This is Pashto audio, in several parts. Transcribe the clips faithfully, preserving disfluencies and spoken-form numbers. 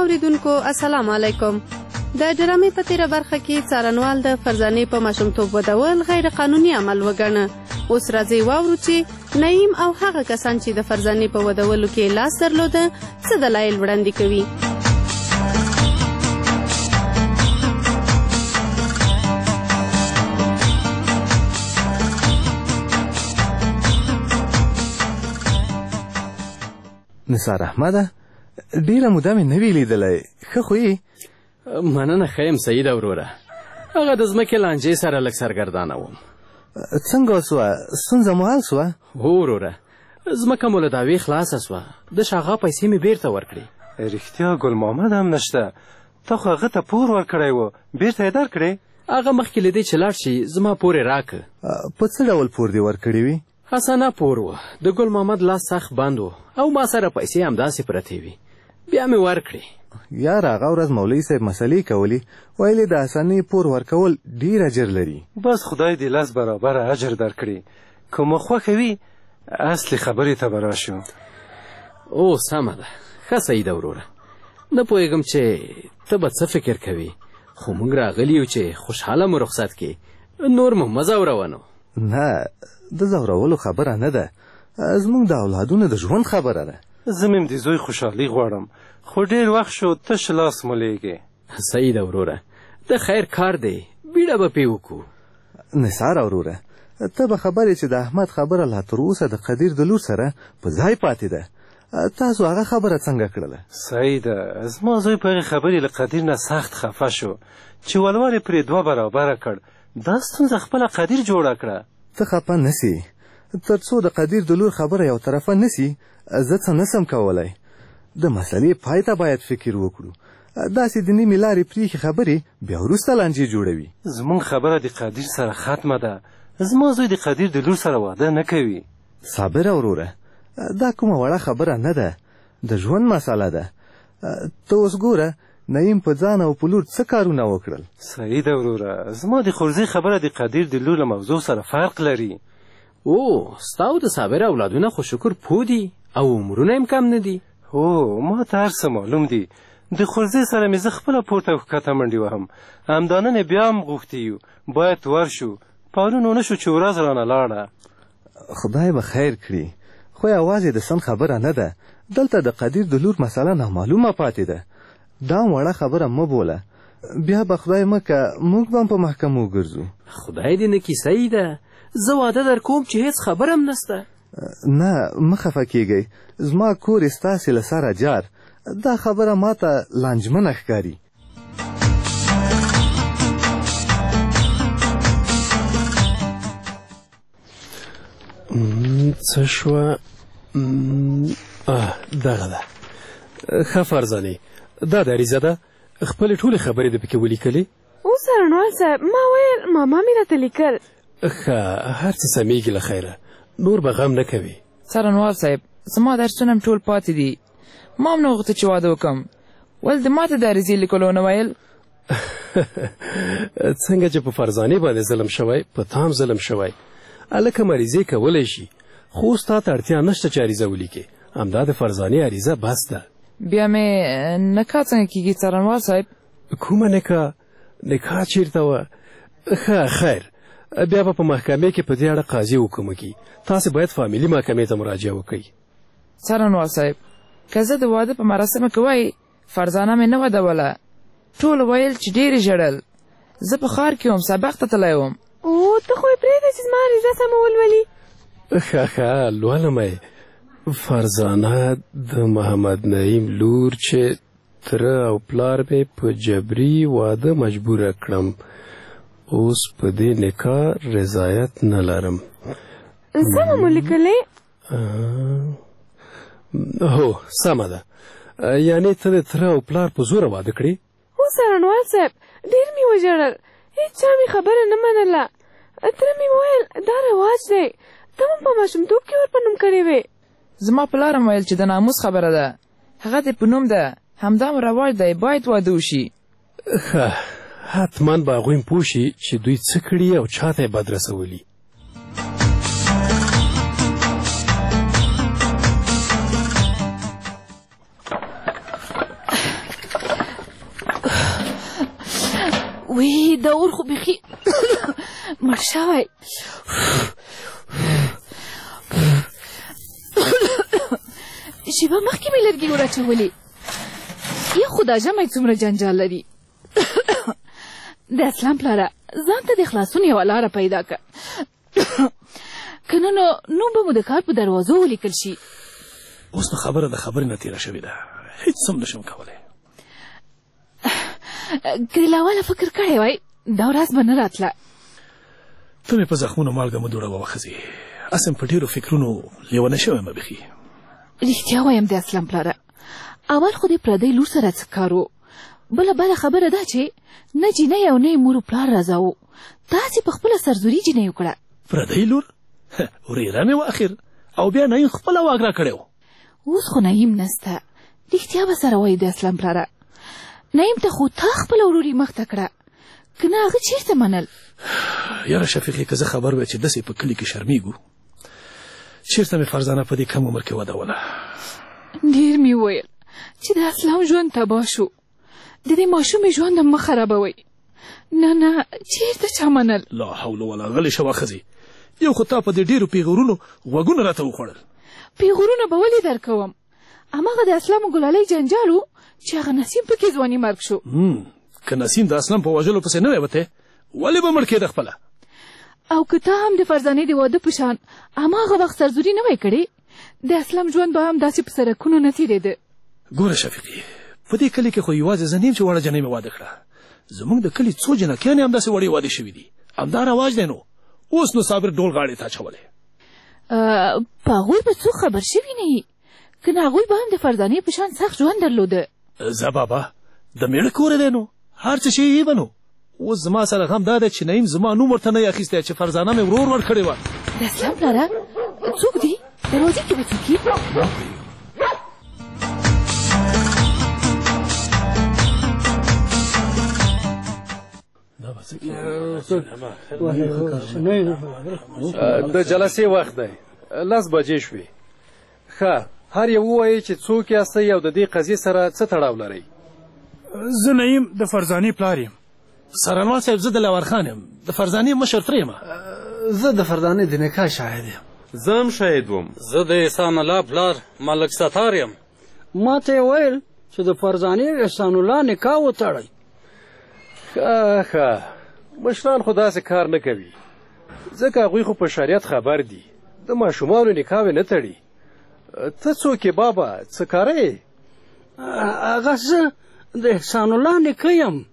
اوریدونکو السلام علیکم. د ډرامې په تیره برخه کې څارنوال د فرزانې په ماشومتوب ودول غیر قانوني عمل وګڼه. اوس راځي واورو چې نعیم او هغه کسان چې د فرزانې په ودولو کې لاس درلوده څه دلایل وړاندې کوي. نثار احمده، ډیره موده مې نه وی لیدلی، ښه خو یې؟ مننه ښه یم سیده وروره. هغه د ځمکې لانجې سره لږ سرګردانه وم. څنګه وسوه؟ ستونزه مو حل سوه؟ هو وروره، ځمکه مو له دعوې خلاصه سوه. د شاغا پیسې مې بیرته ورکړې. رښتیا ګل محمد هم نشته، تا خو هغه ته پور ورکړی و، بیرته یې درکړې؟ هغه مخکې له دې چې لاړ شي زما پور یې راکړه. په څه ډول پور دې ورکړی وي؟ حسنه پور و. د ګل محمد لاس سخت بند و او ما سره پیسې همداسې پرتې وي، بیا مې ورکړې. یار هغه ورځ مولوي صاحب مسلې کولې، ویلې د حسنې پور ورکول ډیر اجر لري. بس خدای دې لس برابره اجر درکړي. که مو خوښه وي اصلي خبرې ته به راشو. او سمه ده، ښه سیده وروره. نه پوهېږم چې ته به څه فکر کوي، خو موږ راغلي یو چې خوشحاله مو رخصت کې، نور مو مه ځوروه. نو نه، د ځورولو خبره نه ده، زموږ د اولادونو د ژوند خبره ده. زه مې د زوی خوشحالي غواړم، خو ډېر وخت شو تش لاس مو لیږې. صحیح ده وروره، د خیر کار دی، بیړه به پې وکړو. نثار وروره، ته به خبرې چې د احمد خبره لا تر اوسه د قدیر د لور سره په ځای پاتې ده. تاسو هغه خبره څنګه کړله؟ صحیح ده، زما زوی په هغې خبرې له قدیر نه سخت خفه شو چې ولور یې پرې دوه برابره کړ. دا ستونزه خپله قدیر جوړه کړه. ته خفه نسی، تر څو د قدیر د لور خبره یو طرفه نسی زه څه نسم کولی. د مسلې پای ته باید فکر وکړو. داسې د نیمې لارې پریښې خبرې بیا وروسته لانجې جوړوي. زموږ خبره د قدیر سره ختمه ده. زما زوی د قدیر د لور سره واده نه کوي. صابره وروره، دا کومه وړه خبره نه ده، د ژوند مسله ده. ته اوس ګوره نعیم په ځان او په لور څه کارونه وکړل. صحیح ده وروره، زما د خورزي خبره د قدیر د لور له موضوع سره فرق لري. او ستا او د صابر اولادونه خو شکر پوه دي او عمرونه هم کم نه دي. هو ما ته هر څه معلوم دي. د خورزي سره مې زه خپله پورته او ښکته منډې وهم. همدا نن بیا هم غوښتي یو باید ورشو. پرون ونه شو چې ورځ رانه لاړه. خدای به خیر کړي، خو یوازې د سن خبره نه ده. دلته د قدیر د لور مسله نامعلومه پاتې ده. دا وړه خبره مه بوله، بیا به خدای مکه موږ به هم په محکمو ګرځو. خدای دې نه کیسه ده، زه واده در کوم چې هیڅ خبر هم نسته. نه مه خفه کیږئ، زما کور ستاسې له سره جار. دا خبره ما ته لانجمنه ښکاري. څه شوه؟ دغه ده. ښه فرزانې، دا د عریضه ده، خپلې ټولې خبرې د پکې ولیکلې؟ اوس څارنوال صاحب، ما ویل ماما مې راته لیکل. ښه، هر څه سمیږي له خیره، نور به غم نه کوي. څارنوال صاحب، زما درسونه هم ټول پاتې دي، ما هم نه غوښته چې واده وکړم، ولې د ماته د عریضې لیکلو نه ویل؟ څنګه چې په فرزانې باندې ظلم شوی، په تا هم ظلم شوی. هلکه عریضې کولی شي، خو اوس تا ته اړتیا نشته چې عریضه ولیکې. همدا د فرزانې عریضه بس ده. بیا مې نکاح څنګه کېږي څارنوال صاحب؟ کومه نکاح؟ نکاح چېرته وه؟ ښه خیر، بیا به په محکمې کې په دې اړه قاضي حکم وکړي. تاسې باید فامیلي محکمې ته مراجعه وکړئ. څارنوال صاحب، که زه د واده په مراسمو کې وای فرزانه مې نه ودوله، ټولو ویل چې ډېرې ژړل. زه په ښار کې وم، سبق ته تللی وم. او ته خو یې پرېږده چې زما عریضه سمه ولولي. ښه ښه لولم یې. فرزانه د محمد نعیم لور چې تره او پلار مې په جبري واده مجبوره کړم، اوس په دې نکاح رضایت نه لرم. سمه مو لیکلې؟ هو سمه ده. یعنې ته د تره او پلار په زوره واده کړې؟ هو څارنوال صاحب، ډېر مې وژړل، هېچا مې خبره نه منله. تره مې وویل دا رواج دی، ته هم په ماشومتوب کې ور په نوم کړې وې. زما پلار هم ویل چې د ناموس خبره ده، هغه دې په نوم ده، همدا هم رواج دی، باید واده وشي. ښه، حتما به هغوی هم پوه شي چې دوی څه کړي او چا ته یې بد رسولي. دا اور خو بیخي مړ شوی. شیبه مخکې مې لرګي وراچولې. یا خو دا ژمی څومره جنجال لري. د اسلام پلاره ځان ته د خلاصون یوه لاره پیدا کړه. که نه نو نوم به مو د کار په دروازو ولیکل شي. اوس نو خبره د خبرې نه تېره شوې ده، هېڅ هم نشم کولی. که د لاوله فکر کړی وای دا ورځ به نه راتله. ته مې په زخمونو مالګه مه دوړوه ښځې، اسم په ډېرو فکرونو لیونه شوی یم بیخي. رښتیا وایم د اسلام پلاره، اول خو دې پردی لور سره څه کار و، بله بله خبره ده چې نه جینۍ او نه یې مور و پلار راځه و، تاسې په خپله سرزوري جینۍ وکړه. پردی لور؟ ورېره مې و اخر، او بیا نعیم خپله واک را کړی و. اوس خو نعیم نسته، رښتیا به سره وایي د اسلام پلاره. نعیم ته خو تا خپله وروري مخته کړه، که نه هغه چېرته منل؟ یاره شفیقې که زه خبر وی چې داسې په کلي کې شرمېږو، چېرته مې فرزانه په دې کم عمر کې ودوله. ډېر مې وویل چې د اسلام ژوند تباه شو، د دې ماشومې ژوند هم مه خرابوئ. نه نه چېرته چا منل. لا حول ولا غلې شوه ښځې، یو خو تا په دې ډېرو پیغورونو غوږونه راته وخوړل. پیغورونه به ولې در کوم؟ هماغه د اسلام و ګلالۍ جنجال و چې هغه نسیم پکې ځواني مرګ شو. که نسیم د اسلام په وژلو پسې نه وی وتی، ولې به مړ کېده خپله؟ او که ته هم د فرزانې د واده په شان هماغه وخت سرزوري نه وی کړې، د اسلام ژوند به هم داسې په سرکونو نه تېرېده. ګوره شفیقې، په دې کلي کې خو یوازې زه نیم چې وړه جنۍ مې واده کړه. زموږ د کلي څو جنکیانې همداسې وړې واده شوي دي، همدا رواج دی. نو اوس نو صابر ډول غاړې ته اچولی. په هغوی به څوک خبر شوي نه وي، که نه هغوی به هم د فرزانې په شان سخت ژوند درلوده. زه بابا د میړه کوره دی، نو هر څه شی یې به نو. اوس زما سره غم دا دی چې نعیم زما نوم ورته نه یې اخیستی چې فرزانه مې ورور ورکړې وه. د اسلام پلاره څوک دی؟ دروازې کې به څوک یي؟ د جلسې وخت دی، لس بجې شوې. ښه، هر یو ووایي چې څوک یاستئ او د دې قضیې سره څه تړاو لرئ. زه نعیم د فرزانې پلار یم. سرانوال صاحب زه د لاور خان یم، د فرزانې مشر تره یم. زه د فرزانې د نکاح شاهد یم. زه هم شاهد وم. زه د احسان الله پلار ملک ستار یم. ما ته یې ویل چې د فرزانې احسان الله نکاح وتړئ. ښه ښه، مشران خو داسې کار نه کوي، ځکه هغوی خو په شریعت خبر دي، د ماشومانو نکاح نه تړي. ته څوک یې بابا، څه کاره یې؟ هغه زه د احسان الله نیکه یم.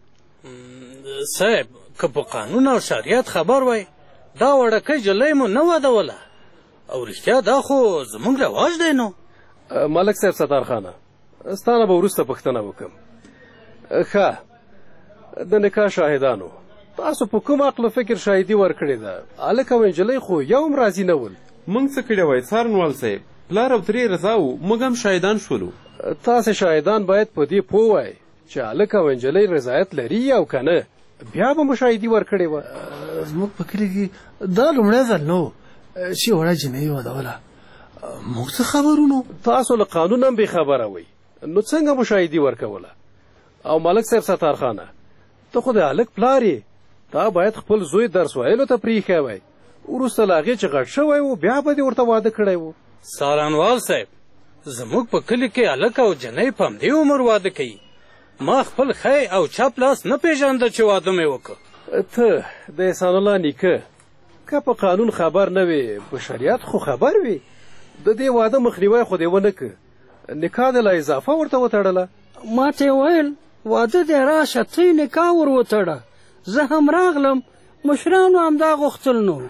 صاحب که په قانون او شریعت خبر وای دا وړکۍ جلۍ مو نه وادوله، او رښتیا دا خو زموږ رواج دی. نو ملک صاحب ستارخانه، ستا نه به وروسته پوښتنه وکړم. ښه، د نکاح شاهدانو، تاسو په کوم عقل فکر شاهدي ورکړې ده؟ هلک او نجلۍ خو یو هم راضي نه ول. موږ څه کړی وای څارنوال صاحب؟ پلار او ترې رضا وو، موږ هم شاهدان شولو. تاسې شاهدان باید په دې پوه وای چې هلک او نجلۍ رضایت لري او که نه، بیا به مو شاهدي ورکړې وه. زموږ په کلي کې دا لومړی ځل نه و چې وړه جنۍ وادوله. موږ څه خبرو نو؟ تاسو له قانون هم بېخبره وئ، نو څنګه مو شاهدي ورکوله؟ او ملک صاحب ستارخانه، ته خو د هلک پلار یې، تا باید خپل زوی درس ویلو ته پرېښی وای، وروسته له هغې چې غټ شوی و بیا به دې ورته واده کړی و. سارنوال صاحب، زموږ په کلي کې هلک او جنۍ په همدې عمر واده کوي. ما خپل ښی او چپ لاس نه پېژانده چې واده مې وکړ. ته د احسان الله نیکه، که په قانون خبر نه وې، په شریعت خو خبر وې. د دې واده مخنیوی خو دې ونه که، نکاح دې لا اضافه ورته وتړله. ما ته یې ویل واده دې راشه، ته یې نکاح ور وتړه. زه هم راغلم، مشرانو همدا غوښتل. نو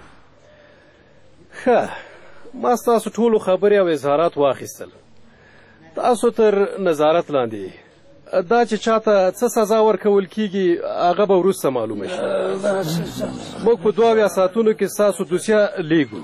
ښه، ما ستاسو ټولو خبرې او اظهارات واخیستل. تاسو تر نظارت لاندې دا چې چاته څه سزا ورکول کیږي هغه به وروسته معلومه شي. موږ په دوه اویا ساعتونو کې ستاسو دوسیه لیږو.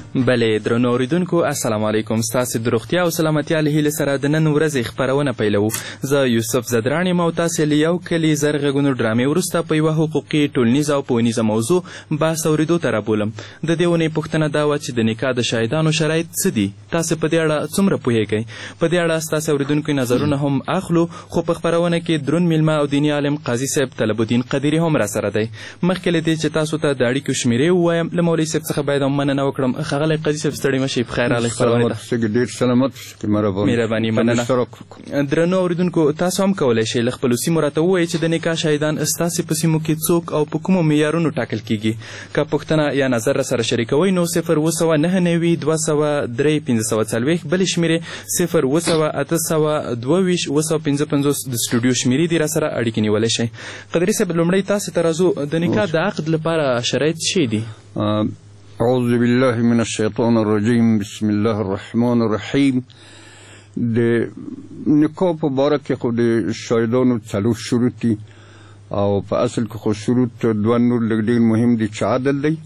بلې درنو اورېدونکو السلام علیکم. ستاسې د روغتیا او سلامتیا له هیلې سره د نن ورځې خپرونه پیلوو. زه یوسف زدران یم او تاسې له یو کلي زر غږونو ډرامې وروسته په یوه حقوقي ټولنیزه او پوهنیزه موضوع بحث اورېدو ته رابولم. د دې اونۍ پوښتنه دا وه چې د نکاح د شاهدانو شرایط څه دي؟ تاسې په دې اړه څومره پوهېږئ؟ په دې اړه ستاسې اورېدونکو نظرونه هم اخلو، خو په خپرونه کې دروند میلمه او دیني عالم قاضي صاحب طلب الدین قدیري هم راسره دی. مخکې له دې چې تاسو ته د اړیکو شمېرې ووایم له مولوي صاحب څخه باید هم مننه وکړم. ښاغلی قاضي صاحب ستړي مشئ، په خیر راغلی خپرونې ته. ډېر سلامت مهرباني مننه. درنو اورېدونکو تاسو هم کولی شئ له خپلو سیمو راته ووایئ چې د نکاح شاهدان ستاسې په سیمو کې څوک او په کومو معیارونو ټاکل کیږي. که پوښتنه یا نظر راسره شریکوئ نو صفر اوه سوه نهه نوي دوه سوه درې پنځه سوه څلوېښت بلې شمېرې صفر اوه سوه اته سوه دوه ویشت اوه سوه پنځه پنځوس د سټوډیو شمېرې دي راسره اړیکې نیولی شئ. قدري صاحب لومړی تاسې ته راځو، د نکاح د عقد لپاره شرایط څه دي؟ اعوذ بالله من الشیطان الرجیم، بسم الله الرحمن الرحیم. د نکاح په باره کې خو د شاهدانو څلور شروط دي او په اصل کې خو شروط دوه نور لږ ډېر مهم دي چې عدل دی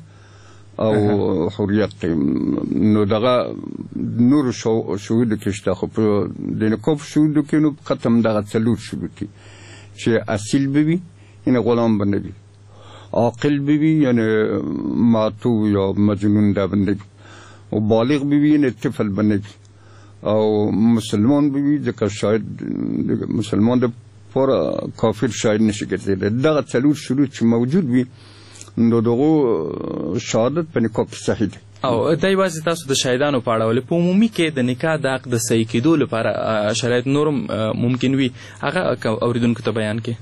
او حریت دی. نو دغه نورو شهودو کې شته، خو په د نکاح په شهودو کې نو ختم دغه څلور شروط دي چې اصیل به وي، یعنې غلام به نه وي، عاقل به وي یعنې معتوه یا مجنون دا به نه وي، او بالغ به وي یعنې طفل به نه وي، او مسلمان به وي ځکه شاید مسلمان دپاره کافر شاید نشي ګرځېدلی. دغه څلور شروط چې موجود وي نو دغو شهادت په نکاح کې صحیح دی. او دا یوازې تاسو د شاهدانو په اړه ولې په عمومي کې د نکاح د عقد د صحیح کېدو لپاره شرایط نورم ممکن وي، هغه اورېدونکو ته بیان کړي.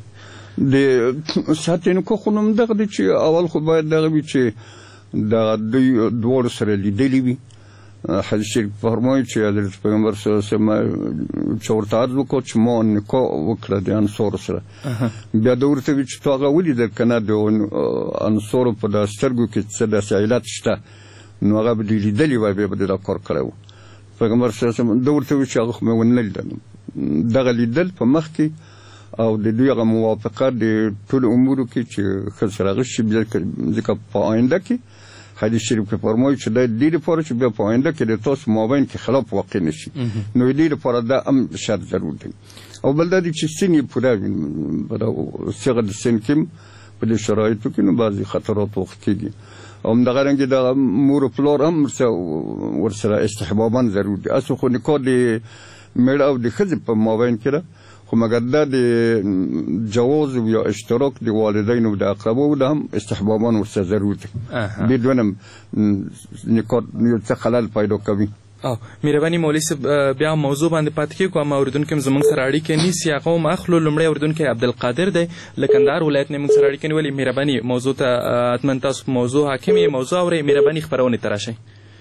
د سطح نکاح خو نوم دغه دی چې اول خو باید دغه وي چې د دوی دواړو سره لیدلي وي. حدیث شریف فرمایي چې حضرت پیغمبر صلی الله علیه وسلم چې ورته عرض وکړو چې ما نکاح وکړه د انصارو سره، بیا ده ورته وي چې تو هغه ولیدل که نه د انصارو په د سترګو کې څه داسې علت شته، نو هغه به دې لیدلي وای، بیا به دې دا کار کړی و. پیغمبر صلی الله علیه وسلم ده ورته وي چې هغه خو مې ونه لیدل. دغه لیدل په مخ کې او د دوی هغه موافقه د ټولو امورو کې چې ښځه سره هغه شي، ځکه په آینده کې حدیث شریف کې فرمایي چې دا د دې لپاره چې بیا په آینده کې د تاسو مابین کې خلاف واقع نه شي، نو د دې لپاره دا هم شرط ضرور دی. او بل دا دی چې سن یې پوره وي، په صغر د سن کې په دې شرایطو کې نو بعضې خطرات وخت کېږي. او همدغه رنګې د مور و پلار هم ورسره استحبابا ضرور دي. اصل خو نکاح د مېړه او د ښځې په مابین کې ده، خو مګر دا د جواز یا اشتراک د والدینو د اقرباو ده هم استحبابا ورسره ضرور دی. بدون نکاح یو څه خلل پیدا کوي. او مهرباني مولوي صاحب بیا موضوع باندې پاتې کېږو، اما اورېدونکي هم زموږ سره اړیکې نیسي، هغه هم اخلو. لومړی اورېدونکی عبدالقادر دی له کندهار ولایت نه موږ سره اړیکې نیولې. مهرباني موضوع ته حتما تاسو په موضوع حاکم یې، موضوع اورئ، مهرباني خپرونې ته راشئ.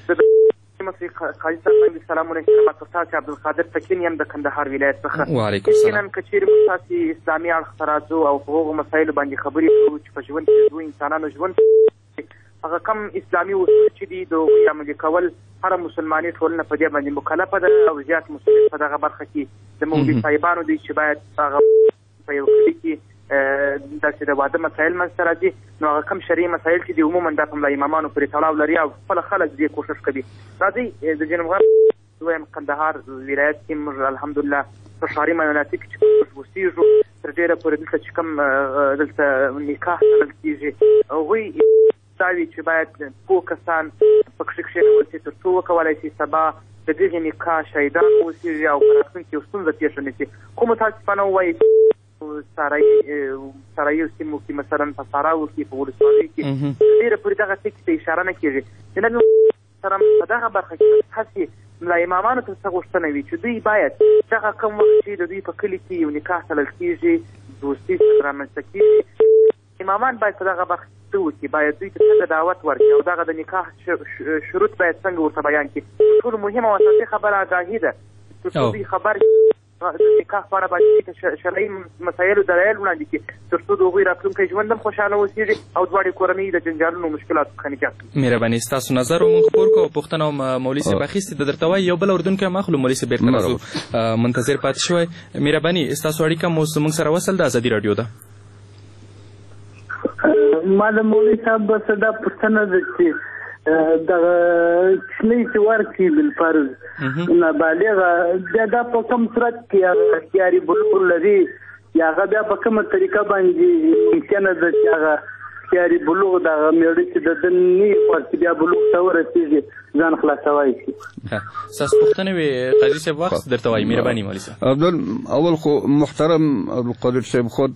قاضي صاحب سلام علیکم، تاسو عبدالقادر تکین یم د کندهار ولایت څخه. وعلیکم السلام. نن که چیرې موږ تاسې اسلامي اړخ ته راځو او په هغو مسایلو باندې خبرې کوو چې په ژوند کې دوی انسانانو ژوند هغه کم اسلامي اصول چې دي د هغوی عملي کول هره مسلماني ټولنه په دې باندې مکلفه ده او زیات مسؤلیت په دغه برخه کې د مولوي صاحبانو دی چې باید هغه په یو کلي کې داسې د واده مسایل منځته راځي، نو هغه کم شرعي مسایل چې دي عموما دا په ملا امامانو پورې تړاو لري او خپله خلک دې کوښښ کوي. راځئ د جنوب غرب دویم کندهار ولایت کې موږ الحمدلله په ښاري مناطق کې چې موږ اوسېږو تر ډېره پورې دلته چې کوم دلته نکاح تړل کېږي هغوی دا وي چې باید پوه کسان پکښې کښېنول شي تر څو وکولی شي سبا د دغې نکاح شهیدان واوسېږي او په راتلونکي یو ستونزه پېښه نه شي. خو متاسفانه ووایي سرایي سیمو کې مثلا په ساراو کې په ولسوالیو کې ډېره پورې دغه ټکي ته اشاره نه کېږي. د نبي سره په دغه برخه کې هسې ملا امامانو ته څه غوښتنه وي چې دوی باید دغه کم وخت چې د دوی په کلي کې یو نکاح تړل کېږي، دوستي سره رامنځته کېږي، امامان باید په دغه برخه څه وکړي، باید دوی ته څنګه دعوت ورکړي او دغه د نکاح شروط باید څنګه ورته بیان کړي. ټولو مهمه او اساسي خبره آګاهي ده، تر څو دوی خبر د نکاح په اړه باید شرعي مسایلو دلایل وړاندې کړي تر څو د هغوی راتلونکی ژوند هم خوشحاله اوسېږي او دواړې کورنۍ د جنجالونو مشکلاتو څخه نجات کړي. مهرباني ستاسو نظر مونږ خپور کوو. پوښتنه هم مولوي صاحب اخیستې ده درته وایي، یو بل اورېدونکی هم اخلو. مولوي صاحب بېرته راځو، منتظر پاتې شوی. مهرباني ستاسو اړیکه مو زموږ سره وصل د ازادي راډیو ده. ما د مولوي صاحب څه دا پوښتنه ده چې دغه کوچنۍ چې ورکړي بالفرض نابالغه بیا دا په کوم صورت کې هغه اختیاري بلوغ لري یا هغه بیا په کومه طریقه باندې ممکنه ده چې هغه اختیاري بلوغ دغه مېړه چې د ده نه وي بیا بلوغ ته ورسېږي ځان خلاصوی شي. ستاسو پوښتنه وې قاضي صاحب وخت درته وایي مهرباني مولوي صاحب. عبدال اول خو محترم عبدالقادر صاحب خود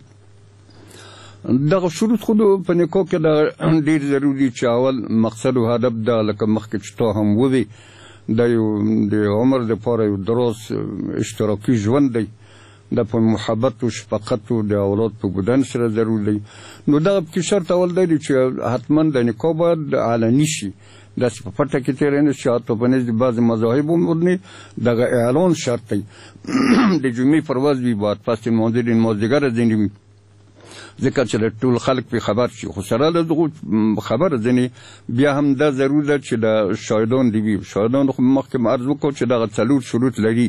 دغه شروط خود په نکاح کې دا ډېر ضروري چې اول مقصد او هدف دا لکه مخکې چې تا هم ووي دا یو د عمر دپاره یو دراز اشتراکي ژوند دی دا په محبت او شفقت او د اولاد په ګودن سره ضرور دی. نو دغه پکې شرط اول دی چې حتما د نکاح باید علني شي داسې په پټه کې تېری نه شي. حتی په نزد بعضې مذاهبو باندې دغه اعلان شرط دی د جمعې پر ورځ وي باید پس لمانځه د مازدیګره ځینې وي ځکه چې د ټول خلک پرې خبر شي. خو سره له دغو خبره ځینې بیا هم دا ضرور ده چې د شاهدان دي وي. شاهدان خو مخکې م عرض وکړو چې دغه څلور شروط لري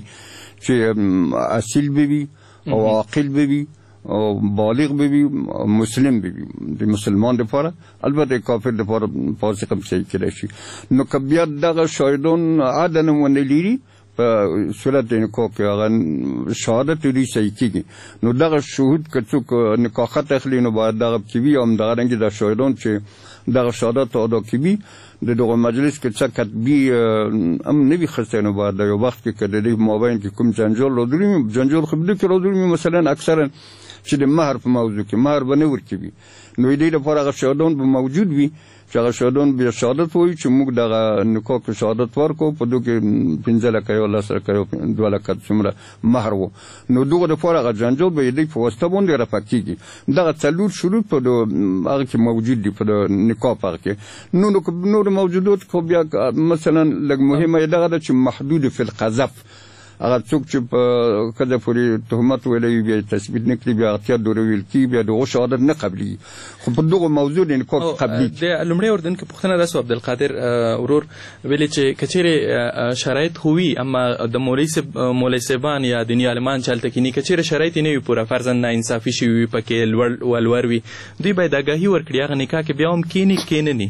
چې اصیل به وي او عاقل به وي او بالغ به وي او مسلم به وي د مسلمان دپاره، البته کافر دپاره فاسق هم صحیح کیدای شي. نو که بیا دغه شاهدان عدل ونه لري په صورت د نکاح کې هغه شهادت دوی صحیح کېږي. نو دغه شهود که څوک نکاح خط اخلي نو باید دغه پکې وي او همدغرنګې د شاهدان چې دغه شهادت ادا کوي د دغه مجلس کې څه کتبي هم نه وي خسته نو باید د یو وخت کې که د دوی په مابین کې کوم جنجال راځلي وي جنجال خو بدو کې راځلي وي مثلا اکثرا چې د مهر په موضوع کې مهر به نه ورکوي نو د دې لپاره هغه شهادان به موجود وي چې هغه شهادان بیا شهادت وایي چې موږ دغه نکاح کې شهادت ورکړو په دو کې پنځه لکه یو لس لکه یو دوه لکه څومره مهر و نو دغه دپاره هغه جنجال به د دوی په واسطه باندې رفع کېږي. دغه څلور شروط په هغه کې موجود دي په د نکاح په هغه کې. نو نور موجودات خو بیا مثلا لږ مهمه یې دغه ده چې محدود فی القذف هغه څوک چې په ښځه پورې تهمت ویلی وي بیا یې تثبیت نه کړي بیا اغتیا دوره ویل کېږي بیا د هغو شهادت نه قبلېږي خو په دغو موضوع د نکاح کې قبلېږي. د لومړۍ اورېدونکي پوښتنه دا سو عبدالقادر ورور ویلې چې که چیرې شرایط خو وي اما د مولوي صاحب مولوي صاحبان یا دیني عالمان چې هلته کیني که چیرې شرایط یې نه وي پوره فرضاً ناانصافي شوي وي پکې لوړ ولور وي دوی باید آګاهي ورکړي هغه نکاح کې بیا هم کیني کینني.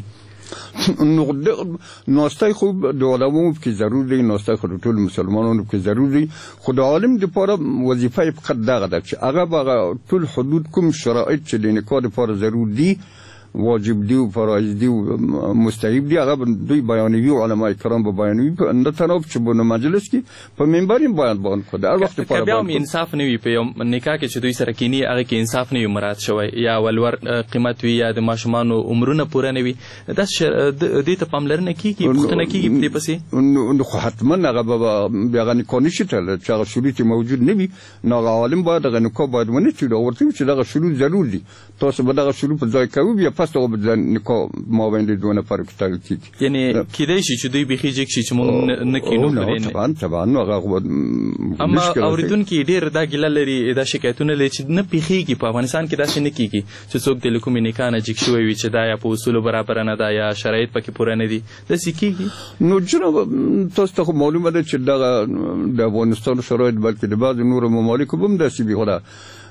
نو ناستای خوب د علماو کې ضرور دی ناستای خو د ټول مسلمانانو کې ضرور دی خو د عالم دپاره وظیفه یې فقط دغه ده چې هغه به هغه ټول حدود کوم شرایط چې د نکاح دپاره ضرور دي واجب دی او فرایض دی او مستحب دی هغه دوی بیانوي او علما کرام به بیانوي نه تناب چې په مجلس کې په منبر یې بیان بیان کړي هر وخت لپاره بیا هم انصاف نه وي په یو نکاح کې چې دوی سره کینی هغه کې انصاف نه وي مراعات شوی یا ولور قیمت وي یا د ماشومانو عمرونه پوره نه وي دا دې ته پاملرنه کیږي پوښتنه کیږي په دې پسې نو خو حتما هغه به بیا هغه نکاح نشي تړلی چې هغه شروط موجود نه وي نو هغه عالم باید هغه نکاح باید ونه چړي ورته وي چې دغه شروط ضرور دي تاسو به دغه شروط په ځای کوئ بیا پس هغه به نکاح مابین د دوه نفرو کې تړل کېږي. یعنې کیدای شي چې دوی بیخي جګ شي چې موږ نه کینو طبعا طبعا نو هغه اما اورېدونکي ډېر دا ګیله لري دا شکایتونه لري چې نه پیښیږي په افغانستان کې داسې نه کیږي چې څوک د له کومې نکاح نه جګ شوی وي چې دا یا په اصولو برابره نه ده یا شرایط پکې پوره نه دي داسې کیږي. نو جناب تاسو ته خو معلومه ده چې دغه د افغانستان شرایط بلکې د بعضې نورو ممالکو به هم داسې وي خو ده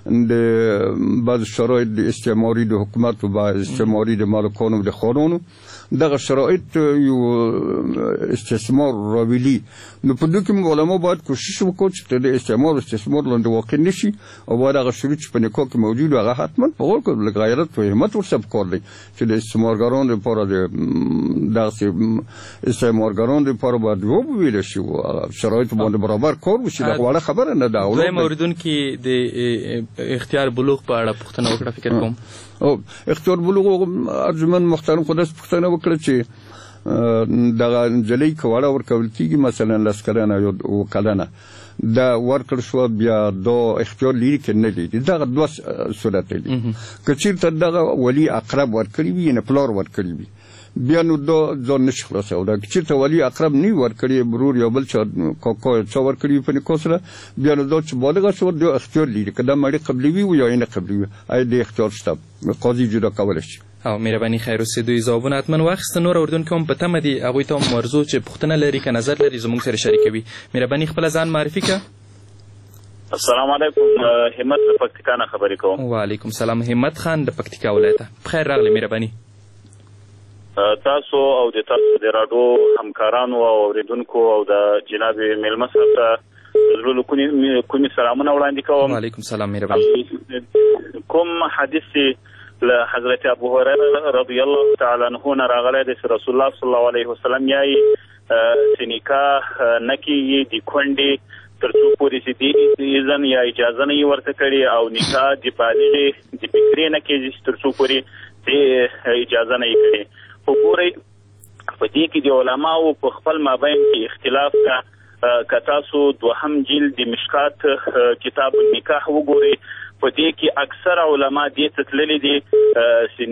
د بعض شرایط د استعماري د حکومت و بعض استعماري د مالکانو د خانانو دغه شرایط یو استثمار راویلي نو په دوی کې علما باید کوشش وکړو چې د استعمار او استثمار لاندې واقع نه شي او باید هغه شروط چې په نکاح کې موجود هغه حتما په غور کړو لکه غیرت او همت ورسره پکار دی چې د استعمارګرانو لپاره د دغسې استعمارګرانو لپاره باید وویل شي شرایط باندې برابر کار وشي دا وړه خبره نه ده. دویم اورېدونکي د اختیار بلوغ په اړه پوښتنه وکړه فکر کوم او اختیار بلوغ ارجمن محترم خو داسې پوښتنه وکړه چې دغه نجلۍ که وړه ورکول کېږي مثلا لس کلنه یا اووه کلنه دا ورکړ شوه بیا دا اختیار لري که نه لري دغه دوه صورت دي که چېرته دغه ولي اقرب ورکړي وي یعنې پلار ورکړي وي بیا نو دا ځان نشي خلاصولی که چېرته ولي اقرب نه وي ورکړي برور یا بل چا کاکا یا چا ورکړي وي په نکاح سره بیا نو دا چې بالغه شوه دا اختیار لري که دا مړی قبلوي و یا یې نه قبلوي آیا د اختیار شته قاضي جدا کولی شي. او مهرباني خیر اوسې دوی ځوابونه حتما واخیسته نور اورېدونکي هم په تمه دي هغوی ته هم ورځو چې پوښتنه لري که نظر لري زموږ سره شریکوي. مهرباني خپله ځان معرفي که. السلام علیکم همت د پکتیکا نه خبرې کوم. وعلیکم سلام همت خان د پکتیکا ولایته بخیر راغلی. مهرباني تاسو او د تاسو د راډیو همکارانو او اوریدونکو او د جناب میلمه صاحب ته زړه کومې سلامونه وړاندې کوم. وعلیکم سلام. مهرباني. کوم حدیث له حضرت ابو هريره رضی الله تعالی عنه نه راغلی دی چې رسول الله صلی الله علیه وسلم یایي چې نکاح نه کېږي د کونډې تر څو پورې چې د اذن یا اجازه نه یې ورته کړې او نکاح د بالغې د فکرې نه کېږي تر څو پورې د اجازه نه یې کړې. خو ګورئ په دې کې د علماو په خپل مابین کې اختلاف ده. که تاسو دوهم جلد د مشکات کتاب النکاح وګورئ په دې کې اکثر علما دې ته تللي دي چې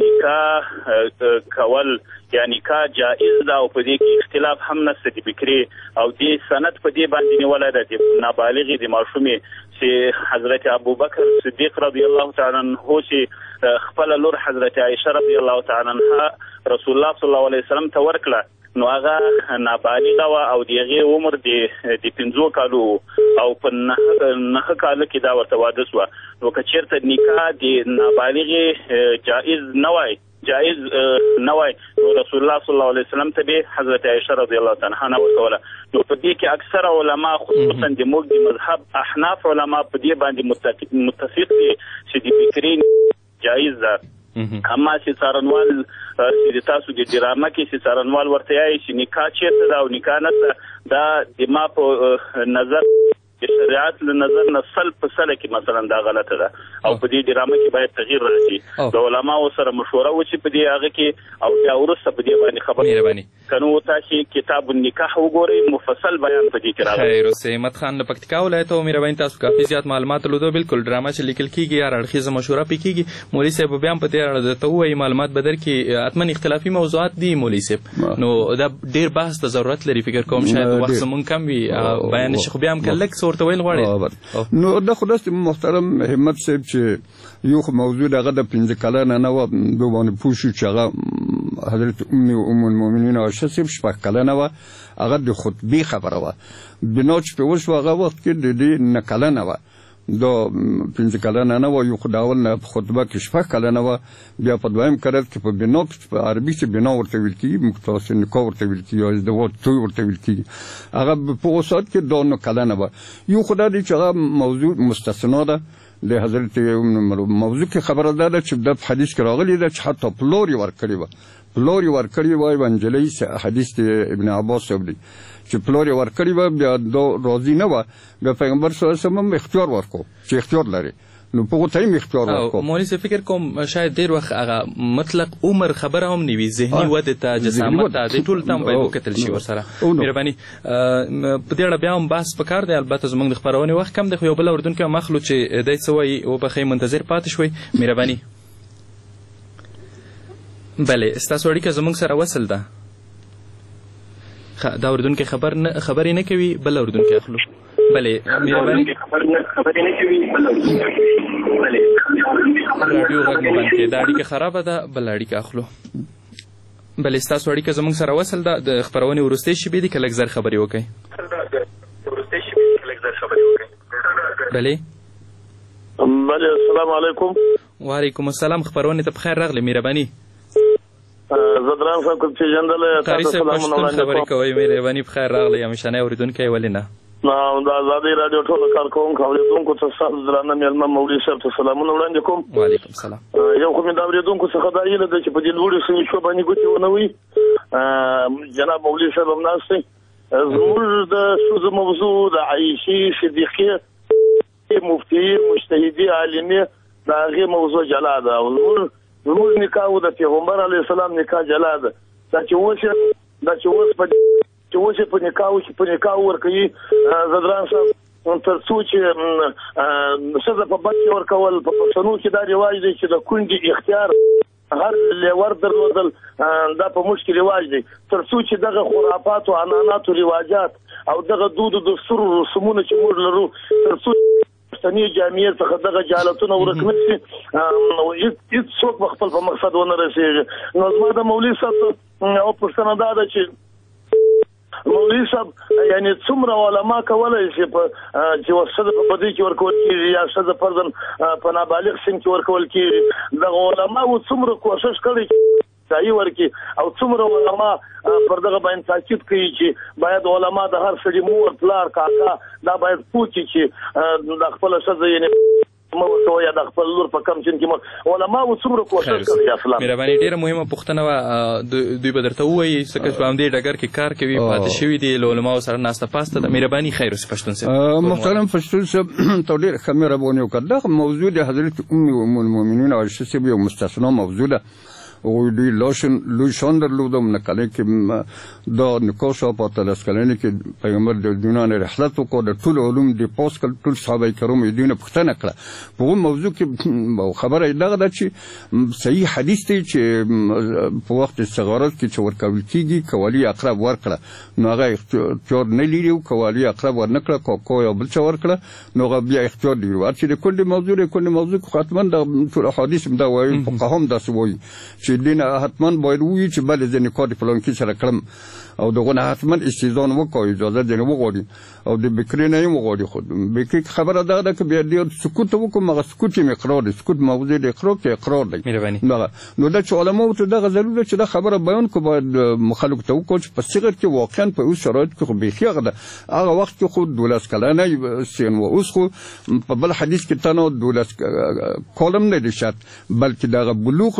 نکاح کول یا نکاح جائز ده او په دې کې اختلاف هم نشته د فکرې او دې سند په دې باندې نیولی ده د نابالغې د ماشومې چې حضرت ابوبکر صدیق رضی الله تعالی عنه چې خپله لور حضرت عایشه رضی الله تعالی عنها رسول الله صلی الله علیه وسلم ته ورکړه نو هغه نابالغه وه او د هغې عمر د پنځو کالو او په نهه کاله کې دا ورته واده شوه. نو که چېرته نکاح د نابالغې جایز نه وای جایز نه وای نو رسول الله صلی الله علیه وسلم ته به حضرت عایشه رضی الله تعالی عنها ورکوله. نو په دې کې اکثر علما خصوصا د موږ د مذهب احناف علما په دې باندې متفق دي چې د فکرې جایز ده. اما چې څارنوال چې تاسو د ډرامه کې چې څارنوال ورته یایي چې نکاح چېرته ده او نکاح نشته دا د ما په نظر د شریعت له نظر نه سل په سله کې مثلا دا غلطه ده او په دې ډرامه کې باید تغییر راشي. د علماو سره مشوره وشي په دې هغه کې او بیا وروسته په دې باندې خبرې که نو تاسو کتاب النکاح وګورئ مفصل بیان په دې کې راغلی. خیر اوسئ. احمد خان له پکتیکا ولایت او مهرباني تاسو کافي زیات معلومات درلودو. بالکل ډرامه چې لیکل کېږي هر اړخیزه مشوره پرې کېږي. مولوي صاحب بیا هم په دې اړه درته ووایي معلومات به درکړي. حتما اختلافي موضوعات دي مولوي صاحب نو دا ډېر بحث ته ضرورت لري. فکر کوم شاید وخت زمونږ کم وي بیان نشي خو بیا هم که لږ څه ورته ویل غواړئ. نو دا خو داسې محترم همت صاحب چې یو خو موضوع دغه د پنځه کلنه نه وه دو باندې پوه شو چې هغه حضرت ام المؤمنین عایشه صاحب شپږ کلنه وه هغه د خطبې خبره وه بنا چې پرې وشوه هغه وخت کې د دې نه کلنه وه دا پنځه کلنه نه وه یو خو د اول نه په خطبه کې شپږ کلنه وه بیا په دویم قرض کې په بنا کې په عربي کې بنا ورته ویل کېږي موږ تاسو نکاح ورته ویل کېږي یا ازدواج توی ورته ویل کېږي هغه په هغه ساعت کې دا نه کلنه وه. یو خو دا دی چې هغه موضوع مستثنا ده د حضرت موضوع کې خبره دا ده چې د حدیث کې راغلی ده چې حتی پلور یې ورکړې وه پلور یې ورکړې وه یوه نجلۍ حدیث د ابن عباس صاحب دی چې پلور یې ورکړې وه بیا دا راضي نه وه بیا پیغمبر صلی الله علیه وسلم اختیار ورکړو چې اختیار لري نو په هغو ته یې اختیار ورکړو. مولوي صاحب فکر کوم شاید ډېر وخت هغه مطلق عمر خبره هم نه وي ذهني ودې ته جسامت ته د ټولو ته هم باید وکتل شي ورسره. مهرباني په دې اړه بیا هم بحث پکار دی. البته زموږ د خپرونې وخت کم دی خو یو بل اورېدونکی هم اخلو چې دی څه وایي وبښئ منتظر پاتې شوئ. مهرباني. بلې ستاسو اړیکه زموږ سره وصل ده. دا اورېدونکی خبر نه خبرې نه کوي بل اورېدونکی اخلو. بلې مهرباني راډیو غږ مو بند کړئ دا اړیکه خرابه ده بل اړیکه اخلو. بلې ستاسو اړیکه زموږ سره وصل ده د خپرونې وروستۍ شېبې دي که لږ زر خبرې وکړئ. بلې بلې السلام علیکم. وعلیکم السلام. خپرونې ته بخیر راغلی. مهرباني. زدران صاحب کوم پېژندلی قاري صاحب پښتون خبرې کوئ. مهرباني بخیر راغلی همیشنی اورېدونکی ولې نه. د ازادۍ راډیو ټولو کارکوونکو اورېدونکو ته ستاسو درانه مېلمه مولوي صاحب ته سلامونه وړاندې کوم. وعلیکم سلام. یو خو مې د اورېدونکو څخه دا هیله ده چې په دې لوړې سویچو باندې ګوتې ونه وي. جناب مولوي صاحب هم ناست دی. زموږ د ښځو موضوع د عایشې صدیقې مفتي مجتهدي عالمې د هغې موضوع جلا ده او زموږ زموږ نکاح و د پیغمبر علیه السلام نکاح جلا ده. دا چې اوس دا چې اوس په چې اوس یې په نکاح چې په نکاح ورکوي زدران صاحب تر څو چې ښځه په بد کې ورکول په پښتنو کې دا رواج دی چې د کونډې اختیار هر لیور درلودل دا په موږ کې رواج دی تر څو چې دغه خرافات او عنعنات او رواجات او دغه دود او دستور او رسومونه چې موږ لرو تر څو پښتني جامعې څخه دغه جهالتونه ورک نه شي هېڅ څوک به خپل په مقصد ونه رسېږي. نو زما د مولوي صاحب یوه پوښتنه دا ده چې مولوي صاحب یعنې څومره علما کولی شي په چې ښځه په بدۍ کې ورکول کېږي یا ښځه فرضاً په نابالغ سن کې ورکول کېږي دغه علماو څومره کوښښ کړی ځای ورکړي او څومره علما پر دغه باندې تاکید کوي چې باید علما د هر سړي مور پلار کاکا دا باید پوه کړي چې د خپله ښځه یعنې مه ورکوه یا د خپل لور په کم سن کې علماو څومره کوښښ کوي اسلام مهرباني ډېره مهمه پوښتنه وه دوی به درته ووایي ځکه چې په همدې ډګر کې کار کوي پاتې شوي دي له علماو سره ناسته پاسته ده مهرباني خیر اوسي پښتون صاحب محترم پښتون صاحب ته ډېره ښه مهرباني وکړه دغه موضوع د حضرت ام المؤمنین عایشه صاحب یو مستثنا موضوع ده او دوی لوی شان درلوده منقله کې دا نکاح شاوخوا اتلس کلنې کې پیغمبر د دنیا نه رحلت وکړ د ټولو علوم د پاس کړل ټول صحابه کرام یې دوی نه پوښتنه کړه په هغه موضوع کې خبره یې دغه ده چې صحیح حدیث دی چې په وخت صغارت کې چې ورکول کېږي که والي اقرب ورکړه نو هغه اختیار نه لري او که والي اقرب ورنه کړه کاکا یا بل څه ورکړه نو هغه بیا اختیار لري چې د کل موضوع د کل موضوع حتما د ټول احادیث هم دا وایي فقها هم داسې وایي چې دین حتما باید ووایي چې بله زه نکاح د فلانکي سره کړم او دغه نه حتما استئذان وکړو اجازه ځینې وغواړي او د بکرې نه یې وغواړي خو بکرې خبره دغه ده که بیا ډېر سکوت وکړو هغه سکوت یې اقرار دی سکوت موضوع د اقرار کې اقرار دی دغه نو دا چې علماو ته دغه ضرور ده چې دا خبره بیان کړو باید مخالفت ته وکړو چې په صغر کې واقعا په اوس شرایط کې خو بیخي هغه ده هغه وخت کې خو دولس کلنی سن و اوس خو په بل حدیث کې تنو دولس کالم نه دي شرط بلکې دغه بلوغ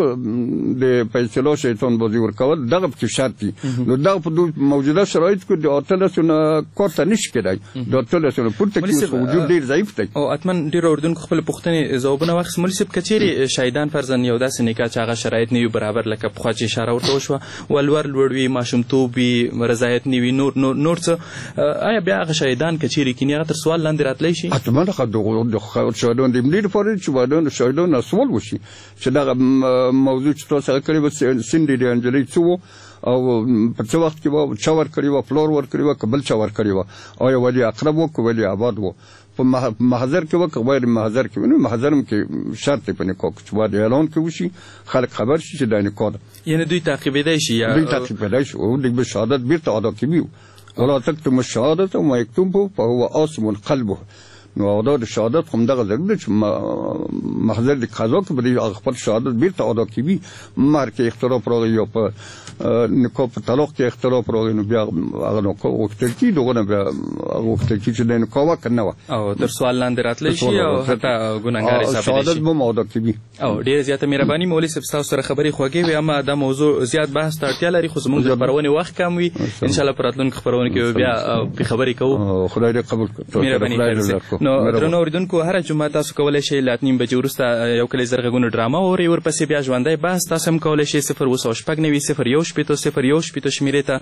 د فیصله شیطان بازی ورکول دغه پکې شرط دي نو دغه په موجوده شرایط کې د اتلسونه کار ته نشي کېدای د اتلسونه پورته کې وجود ډېر ضعیف دی او حتما ډېرو اردونکو خپل پوښتنې ځوابونه واخیست مولوي صاحب که چیرې شهیدان فرضاً یو داسې نکاح چې هغه شرایط نه وي برابر لکه پخوا چې اشاره ورته وشوه ولور لوړ وي ماشومتوب وي رضایت نه وي نور نور څه آیا بیا هغه شهیدان که چیرې کیني هغه تر سوال لاندې راتلی شي حتما د شهیدان د ملي لپاره چې د شهیدان سوال وشي چې دغه موضوع چې تاسو هغه کړی و سندې د انجلۍ څه و او په څه وخت کې به چا ورکړې وه پلار ورکړې وه که بل چا ورکړې وه آیا ولي اقرب و که ولي آباد و په محضر کې وه که غیر محضر کې وه محضر هم کې شرط دی په نکاح کې چې باید اعلان کې وشي خلک خبر شي چې دا نکاح ده یعنې دوی تعقیبېدی شي دوی تعقیبېدی شي او دوی به شهادت بیرته ادا کوي ولا تکتموا الشهادة وما يكتمه فهو آثم قلبه نو ادا د شهادت هم دغه ضرور دی چې محضر د قضا کې به د خپل شهادت بیرته ادا کوي مهر کې اختلاف راغی یا په نکاح په طلاق کې اختلاف راغی نو بیا هغه نکاح غوښتل کېږي دغه نه بیا غوښتل کېږي چې د نکاح وکړ نه وه او تر سوال لاندې راتلی شي او حتی ګناهګار حسابېدی شي شهادت به هم ادا کوي او ډېره زیاته مهرباني مولوي صاحب ستاسو سره خبرې خوږې وي اما دا موضوع زیات بحث ته اړتیا لري خو زموږ د خپرونې وخت کم وي انشاءالله په راتلونکو خپرونو کې بیا پرې خبرې کوو خدای دې قبول کړي نو درنو اورېدونکو هره جمعه تاسو کولی شئ له اته نیم بجې وروسته یو کلی زر غږونو ډرامه واورئ ورپسې بیا ژوندی بحث تاسو هم کولی شئ صفر اوه سوه شپږ نوي صفر یو شپېته صفر یو شپېته شمېرې ته